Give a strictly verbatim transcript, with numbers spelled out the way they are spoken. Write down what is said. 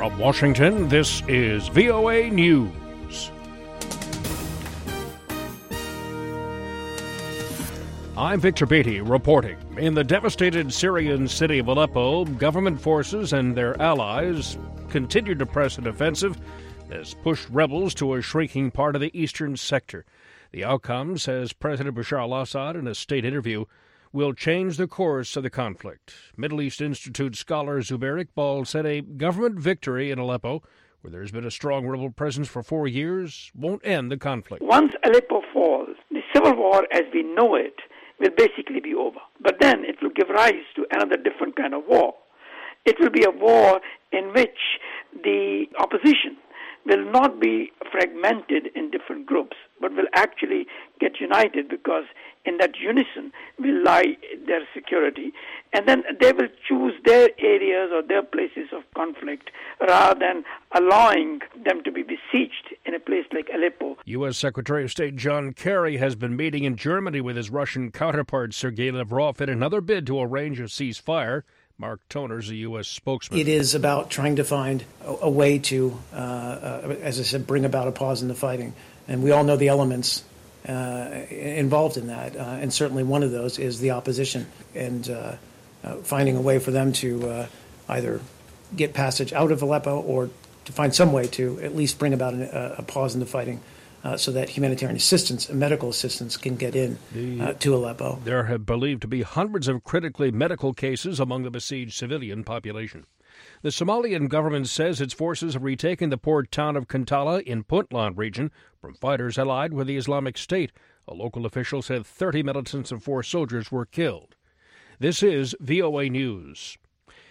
From Washington, this is V O A News. I'm Victor Beatty reporting. In the devastated Syrian city of Aleppo, government forces and their allies continue to press an offensive that's pushed rebels to a shrinking part of the eastern sector. The outcome, says President Bashar al-Assad in a state interview, will change the course of the conflict. Middle East Institute scholar Zubair Iqbal said a government victory in Aleppo, where there's been a strong rebel presence for four years, won't end the conflict. Once Aleppo falls, the civil war as we know it will basically be over. But then it will give rise to another different kind of war. It will be a war in which the opposition will not be fragmented in different groups, but will actually get united, because in that unison will lie their security. And then they will choose their areas or their places of conflict rather than allowing them to be besieged in a place like Aleppo. U S. Secretary of State John Kerry has been meeting in Germany with his Russian counterpart Sergei Lavrov in another bid to arrange a ceasefire. Mark Toner's a U S spokesman. It is about trying to find a, a way to, uh, uh, as I said, bring about a pause in the fighting. And we all know the elements uh, involved in that. Uh, and certainly one of those is the opposition, and uh, uh, finding a way for them to uh, either get passage out of Aleppo or to find some way to at least bring about an, a, a pause in the fighting. Uh, so that humanitarian assistance and medical assistance can get in uh, to Aleppo. There have believed to be hundreds of critically medical cases among the besieged civilian population. The Somalian government says its forces have retaken the port town of Kantala in Puntland region from fighters allied with the Islamic State. A local official said thirty militants and four soldiers were killed. This is V O A News.